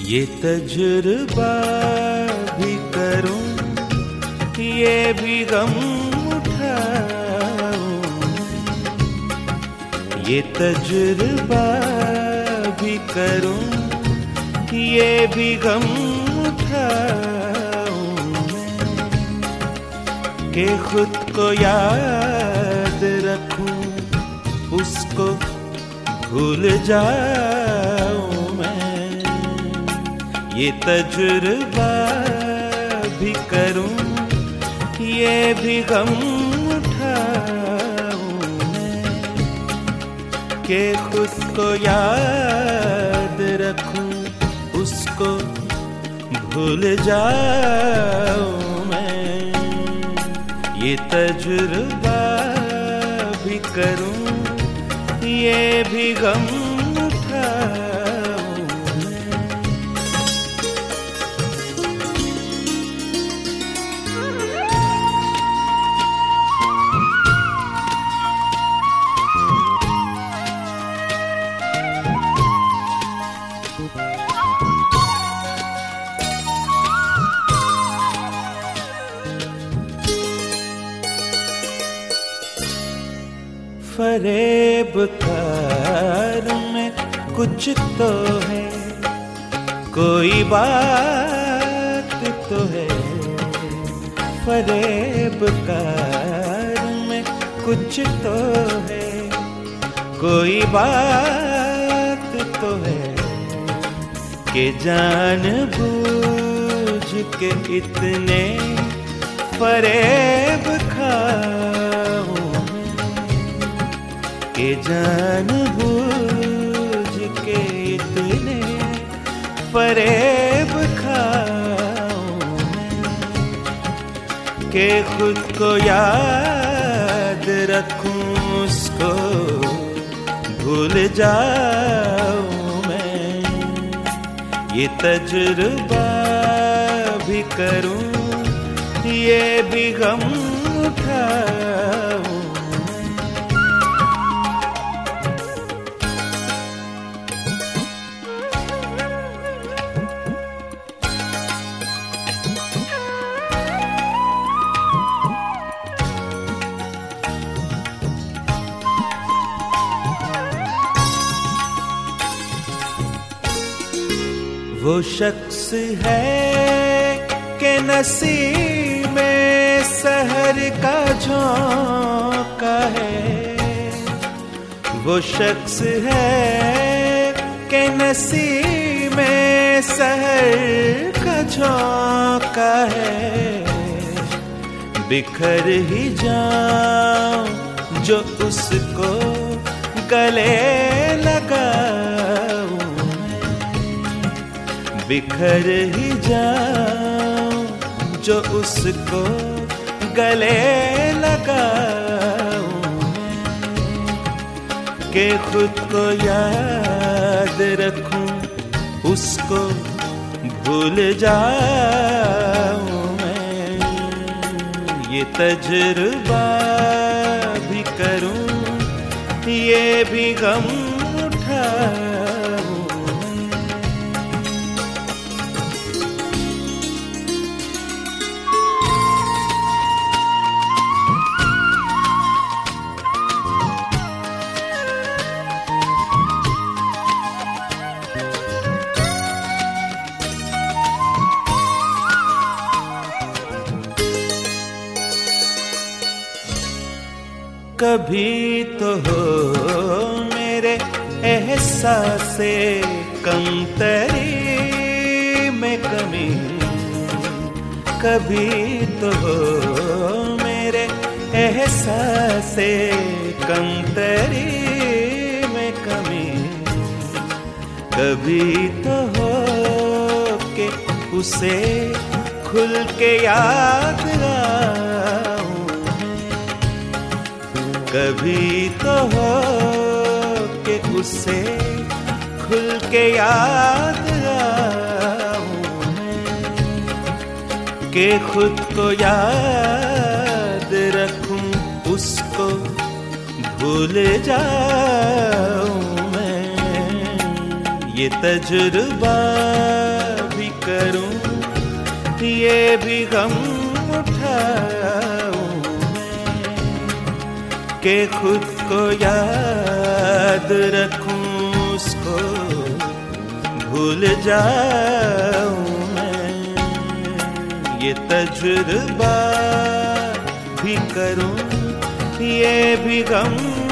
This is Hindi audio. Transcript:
ये तजुर्बा भी करूं, ये भी गम उठाऊं। ये तजुर्बा भी करूं, ये भी गम उठाऊं। कि खुद को याद रखूं, उसको भूल जाऊं। ये तजुर्बा भी करूं, ये भी गम उठाऊं। कि खुद को याद रखूं, उसको भूल जाऊं मैं। ये तजुर्बा भी करूं, ये भी गम उठाऊं। फरेब कार में कुछ तो है, कोई बात तो है। फरेब कार में कुछ तो है, कोई बात तो है। कि जानबूझ के इतने फरेब खाऊं। कि जानबूझ के इतने फरेब खाऊं। कि खुद को याद रखूं, उसको भूल जाऊं मैं। ये तजुर्बा भी करूं, ये भी गम उठाऊं। वो शख्स है कि नसीब में सहर का झोंका है। वो शख्स है कि नसीब में सहर का झोंका है। बिखर ही जाऊं जो उसको गले लगाऊं। बिखर ही जाऊं जो उसको गले लगाऊं। कि खुद को याद रखूं, उसको भूल जाऊं मैं। ये तजुर्बा भी करूं, ये भी गम उठाऊं। कभी तो हो मेरे एहसासे कमतरी में कमी। कभी तो हो मेरे एहसासे कमतरी में कमी। कभी तो हो के उसे खुल के याद आऊं। कभी तो हो के उसे खुल के याद आऊं। कि खुद को याद रखूं, उसको भूल जाऊं मैं। ये तजुर्बा भी करूं, ये भी गम उठाऊं मैं, कि खुद को याद रखूं, उसको भूल जाऊं मैं। ये तजुर्बा भी करूं, ये भी गम